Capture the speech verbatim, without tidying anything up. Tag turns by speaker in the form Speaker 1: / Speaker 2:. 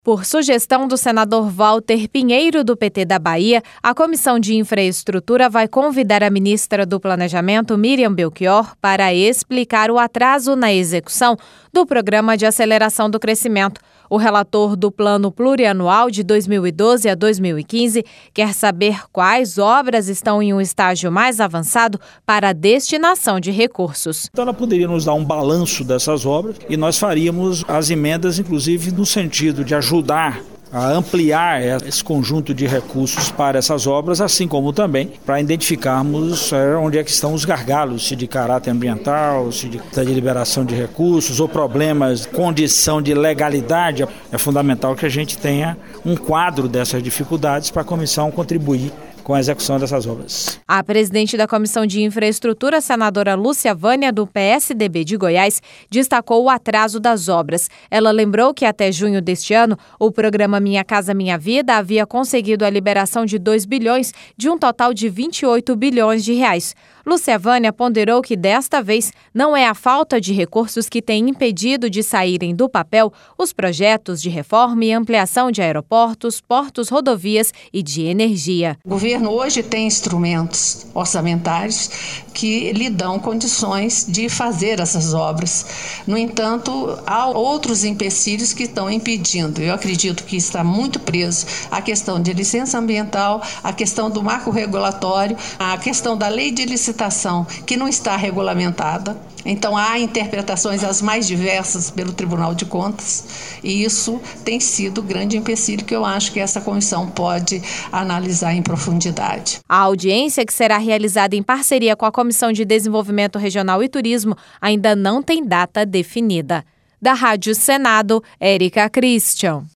Speaker 1: Por sugestão do senador Walter Pinheiro, do P T da Bahia, a Comissão de Infraestrutura vai convidar a ministra do Planejamento, Miriam Belchior, para explicar o atraso na execução do Programa de Aceleração do Crescimento. O relator do Plano Plurianual de dois mil e doze a dois mil e quinze quer saber quais obras estão em um estágio mais avançado para a destinação de recursos.
Speaker 2: Então ela poderia nos dar um balanço dessas obras e nós faríamos as emendas, inclusive no sentido de ajudar a ampliar esse conjunto de recursos para essas obras, assim como também para identificarmos onde é que estão os gargalos, se de caráter ambiental, se de, de liberação de recursos ou problemas, condição de legalidade. É fundamental que a gente tenha um quadro dessas dificuldades para a comissão contribuir com a execução dessas obras.
Speaker 1: A presidente da Comissão de Infraestrutura, senadora Lúcia Vânia, do P S D B de Goiás, destacou o atraso das obras. Ela lembrou que até junho deste ano, o programa Minha Casa Minha Vida havia conseguido a liberação de dois bilhões de um total de vinte e oito bilhões de reais. Lúcia Vânia ponderou que desta vez não é a falta de recursos que tem impedido de saírem do papel os projetos de reforma e ampliação de aeroportos, portos, rodovias e de energia.
Speaker 3: O governo hoje tem instrumentos orçamentários que lhe dão condições de fazer essas obras. No entanto, há outros empecilhos que estão impedindo. Eu acredito que está muito preso a questão de licença ambiental, a questão do marco regulatório, a questão da lei de licitação que não está regulamentada. Então há interpretações as mais diversas pelo Tribunal de Contas e isso tem sido grande empecilho que eu acho que essa comissão pode analisar em profundidade.
Speaker 1: A audiência, que será realizada em parceria com a Comissão de Desenvolvimento Regional e Turismo, ainda não tem data definida. Da Rádio Senado, Érica Christian.